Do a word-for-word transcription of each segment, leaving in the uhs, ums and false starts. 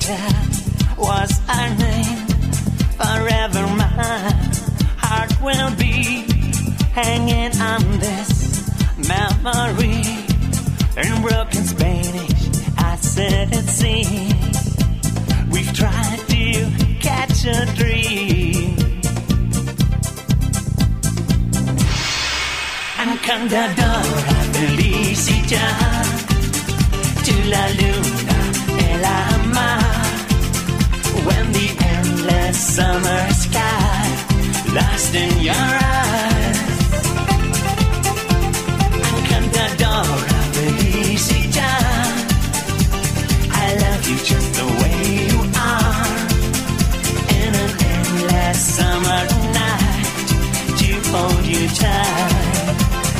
Felicita was our name. Forever my heart will be hanging on this memory. In broken Spanish, I said it seems we've tried to catch a dream. Encantadora, felicita, to la luna e la mar. When the endless summer sky lost in your eyes. Encantadora, felicita, I love you just the way you are. In an endless summer night, to hold you tight.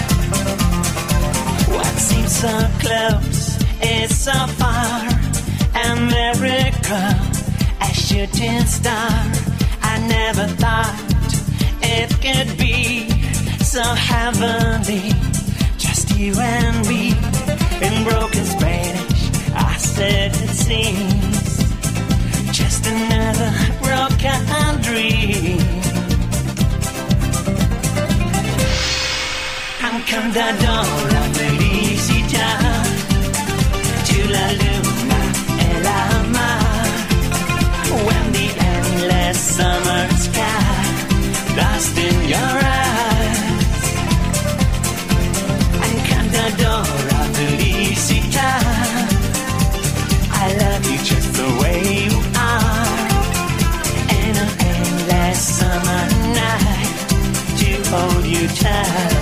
What seems so close is so far. A miracle, a shooting star. I never thought it could be so heavenly. Just you and me. In broken Spanish, I said it seems just another broken dream. Encantadora, felicita, to la luna e la mar. When the endless summer sky lost in your eyes. Encantadora, felicita, I love you just the way you are. In an endless summer night, to hold you tight.